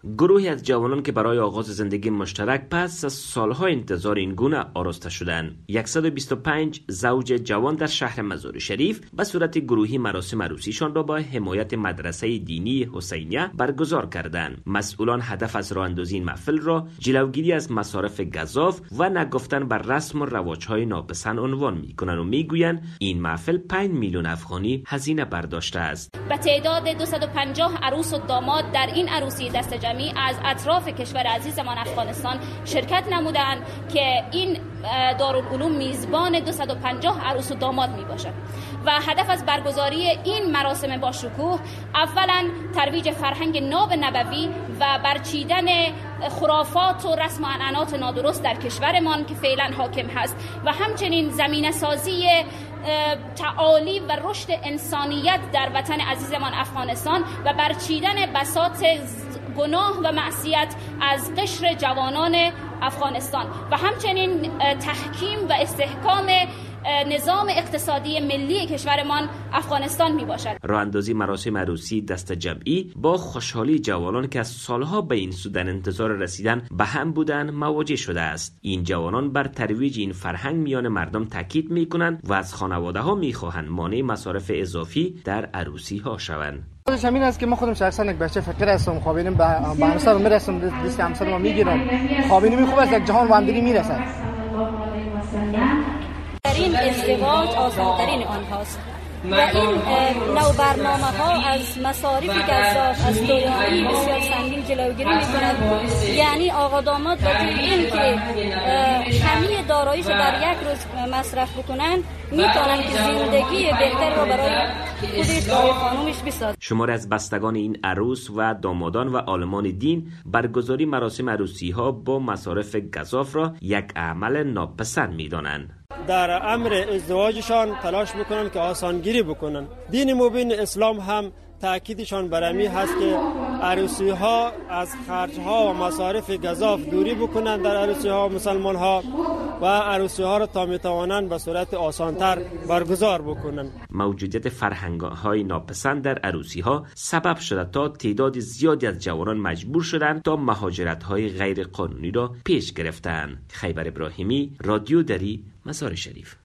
گروهی از جوانان که برای آغاز زندگی مشترک پس از سالها انتظار این گونه آراسته شدند. 125 زوج جوان در شهر مزار شریف به صورت گروهی مراسم عروسیشان را با حمایت مدرسه دینی حسینیه برگزار کردند. مسئولان هدف از راه اندازی این محفل را جلوگیری از مصارف گزاف و نگفتن بر رسم و رواج‌های ناپسند عنوان می‌کنند و می‌گویند این محفل 5 میلیون افغانی هزینه برداشته است. به تعداد 250 عروس و داماد در این عروسی دست جمعی از اطراف کشور عزیزمان افغانستان شرکت نمودند که این دارالعلوم میزبان 250 عروس و داماد می باشد و هدف از برگزاری این مراسم با شکوه اولا ترویج فرهنگ ناب نبوی و برچیدن خرافات و رسم و عنعنات نادرست در کشورمان که فعلا حاکم هست و همچنین زمینه سازی تعالی و رشد انسانیت در وطن عزیزمان افغانستان و برچیدن بساط گناه و معصیت از قشر جوانان افغانستان و همچنین تحکیم و استحکام نظام اقتصادی ملی کشورمان افغانستان می باشد. راه اندازی مراسم عروسی دست جمعی با خوشحالی جوانان که از سالها به این سو در انتظار رسیدن به هم بودند مواجه شده است. این جوانان بر ترویج این فرهنگ میان مردم تاکید می کنند و از خانواده ها می خواهند مانع مصارف اضافی در عروسی ها شوند. خودش همین است که ما خودم شخصا یک بچه فقیر هستم، خوابیدم به همسرم میرسم، دست همسرم میگیرم، خوابیدم خوب است یک جهان و همدیگه میرسد. در این ازدواج آسان‌ترین آنهاست و این نوع برنامه ها از مصارف گزاف از دوره‌ای بسیار سنگین جلوگیری می‌کند. یعنی آقا داماد با این که همه داراییش در یک روز مصرف بکنند میتونن که زندگی بهتر را برای خودش و خانومش بسازند. شماری از بستگان این عروس و دامادان و عالمان دین برگزاری مراسم عروسی ها با مصارف گزاف را یک عمل ناپسند می‌دانند. در امر ازدواجشان تلاش میکنن که آسانگیری بکنن. دین مبین اسلام هم تأکیدشان بر همین هست که عروسی ها از خرج ها و مصارف گزاف دوری بکنن در عروسی ها مسلمان ها و عروسی ها را تا میتوانند به صورت آسانتر برگزار بکنن. موجودیت فرهنگ های ناپسند در عروسی ها سبب شده تا تعداد زیادی از جوانان مجبور شدند تا مهاجرت های غیر قانونی را پیش گرفتند. خیبر ابراهیمی، رادیو دری، مزار شریف.